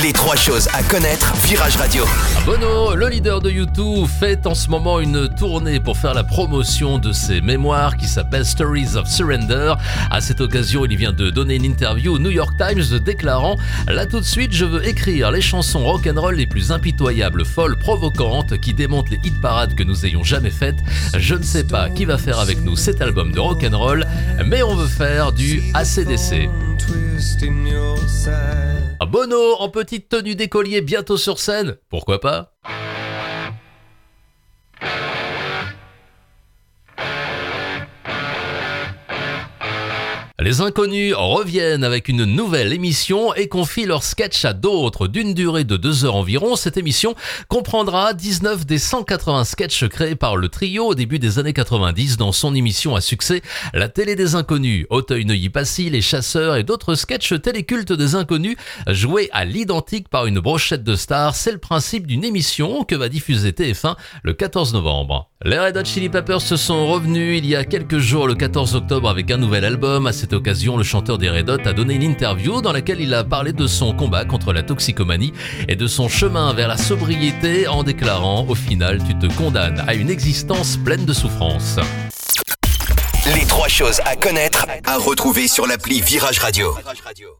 Les 3 choses à connaître, Virage Radio. Bono, le leader de U2, fait en ce moment une tournée pour faire la promotion de ses mémoires qui s'appelle Stories of Surrender. À cette occasion, il vient de donner une interview au New York Times déclarant « Là tout de suite, je veux écrire les chansons rock'n'roll les plus impitoyables, folles, provocantes, qui démontent les hit parades que nous ayons jamais faites. Je ne sais pas qui va faire avec nous cet album de rock'n'roll, mais on veut faire du AC/DC. » Bono en petite tenue d'écolier bientôt sur scène, pourquoi pas ? Les Inconnus reviennent avec une nouvelle émission et confient leurs sketchs à d'autres d'une durée de 2 heures environ. Cette émission comprendra 19 des 180 sketchs créés par le trio au début des années 90 dans son émission à succès La Télé des Inconnus. Auteuil-Neuilly-Passy, Les Chasseurs et d'autres sketchs télécultes des Inconnus joués à l'identique par une brochette de stars. C'est le principe d'une émission que va diffuser TF1 le 14 novembre. Les Red Hot Chili Peppers se sont revenus il y a quelques jours, le 14 octobre, avec un nouvel album. À cette occasion, le chanteur des Red Hot a donné une interview dans laquelle il a parlé de son combat contre la toxicomanie et de son chemin vers la sobriété en déclarant « Au final, tu te condamnes à une existence pleine de souffrance ». Les 3 choses à connaître, à retrouver sur l'appli Virage Radio.